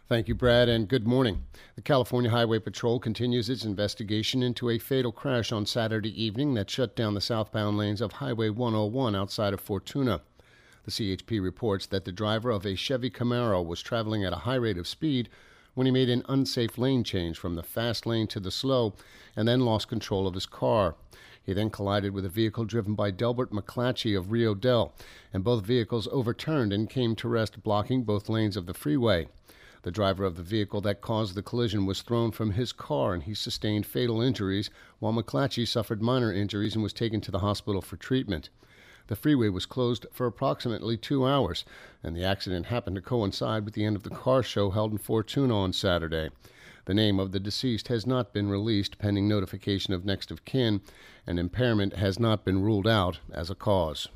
Thank you, Brad, and good morning. The California Highway Patrol continues its investigation into a fatal crash on Saturday evening that shut down the southbound lanes of Highway 101 outside of Fortuna. The CHP reports that the driver of a Chevy Camaro was traveling at a high rate of speed when he made an unsafe lane change from the fast lane to the slow and then lost control of his car. He then collided with a vehicle driven by Delbert McClatchy of Rio Del, and both vehicles overturned and came to rest, blocking both lanes of the freeway. The driver of the vehicle that caused the collision was thrown from his car and he sustained fatal injuries, while McClatchy suffered minor injuries and was taken to the hospital for treatment. The freeway was closed for approximately 2 hours, and the accident happened to coincide with the end of the car show held in Fortuna on Saturday. The name of the deceased has not been released pending notification of next of kin, and impairment has not been ruled out as a cause.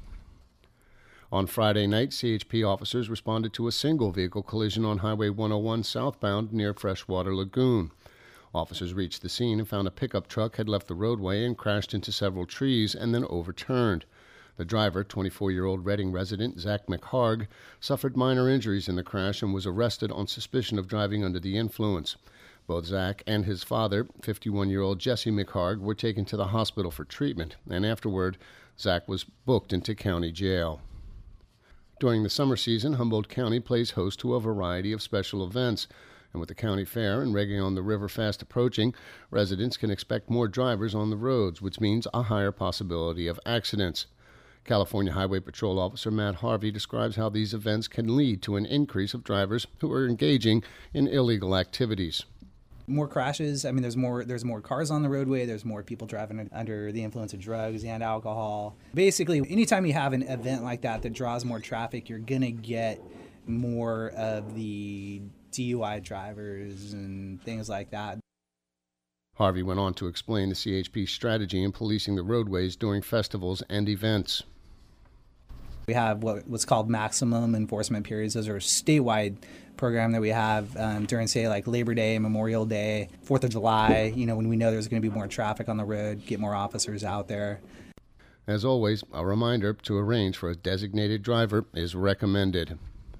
On Friday night, CHP officers responded to a single vehicle collision on Highway 101 southbound near Freshwater Lagoon. Officers reached the scene and found a pickup truck had left the roadway and crashed into several trees and then overturned. The driver, 24-year-old Redding resident Zach McHarg, suffered minor injuries in the crash and was arrested on suspicion of driving under the influence. Both Zach and his father, 51-year-old Jesse McHarg, were taken to the hospital for treatment, and afterward, Zach was booked into county jail. During the summer season, Humboldt County plays host to a variety of special events, and with the county fair and Reggae on the River fast approaching, residents can expect more drivers on the roads, which means a higher possibility of accidents. California Highway Patrol Officer Matt Harvey describes how these events can lead to an increase of drivers who are engaging in illegal activities. More crashes. I mean, there's more cars on the roadway. There's more people driving under the influence of drugs and alcohol. Basically, anytime you have an event like that draws more traffic, you're going to get more of the DUI drivers and things like that. Harvey went on to explain the CHP strategy in policing the roadways during festivals and events. We have what's called maximum enforcement periods. Those are a statewide program that we have during, say, like Labor Day, Memorial Day, 4th of July, when we know there's going to be more traffic on the road, get more officers out there. As always, a reminder to arrange for a designated driver is recommended.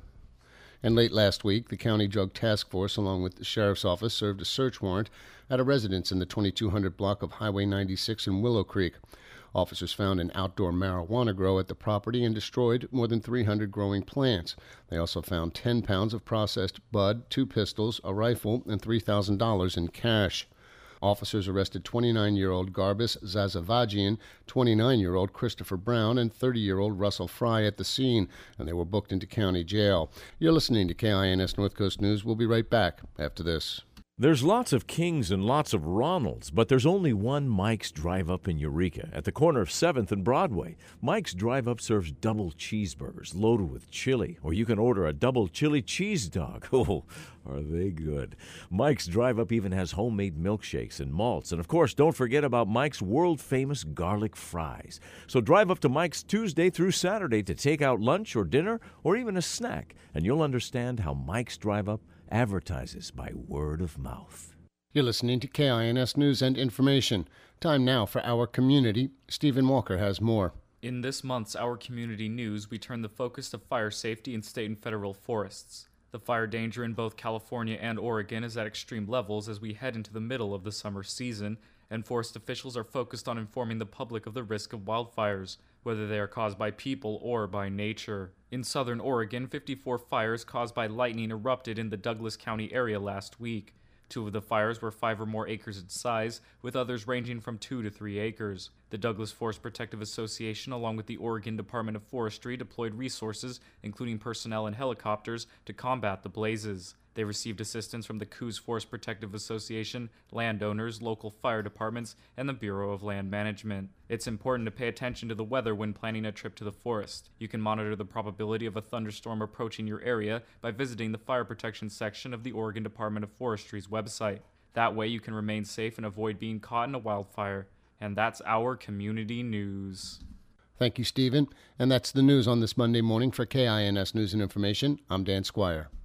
And late last week, the County Drug Task Force, along with the Sheriff's Office, served a search warrant at a residence in the 2200 block of Highway 96 in Willow Creek. Officers found an outdoor marijuana grow at the property and destroyed more than 300 growing plants. They also found 10 pounds of processed bud, 2 pistols, a rifle, and $3,000 in cash. Officers arrested 29-year-old Garbus Zazavagian, 29-year-old Christopher Brown, and 30-year-old Russell Fry at the scene, and they were booked into county jail. You're listening to KINS North Coast News. We'll be right back after this. There's lots of Kings and lots of Ronalds, but there's only one Mike's Drive-Up in Eureka at the corner of 7th and Broadway. Mike's Drive-Up serves double cheeseburgers loaded with chili, or you can order a double chili cheese dog. Oh, are they good. Mike's Drive-Up even has homemade milkshakes and malts. And, of course, don't forget about Mike's world-famous garlic fries. So drive up to Mike's Tuesday through Saturday to take out lunch or dinner or even a snack, and you'll understand how Mike's Drive-Up advertises by word of mouth. You're listening to KINS News and Information. Time now for Our Community. Stephen Walker has more. In this month's Our Community News, we turn the focus to fire safety in state and federal forests. The fire danger in both California and Oregon is at extreme levels as we head into the middle of the summer season, and forest officials are focused on informing the public of the risk of wildfires, whether they are caused by people or by nature. In southern Oregon, 54 fires caused by lightning erupted in the Douglas County area last week. 2 of the fires were 5 or more acres in size, with others ranging from 2 to 3 acres. The Douglas Forest Protective Association, along with the Oregon Department of Forestry, deployed resources, including personnel and helicopters, to combat the blazes. They received assistance from the Coos Forest Protective Association, landowners, local fire departments, and the Bureau of Land Management. It's important to pay attention to the weather when planning a trip to the forest. You can monitor the probability of a thunderstorm approaching your area by visiting the Fire Protection section of the Oregon Department of Forestry's website. That way you can remain safe and avoid being caught in a wildfire. And that's Our Community News. Thank you, Stephen. And that's the news on this Monday morning for KINS News and Information. I'm Dan Squire.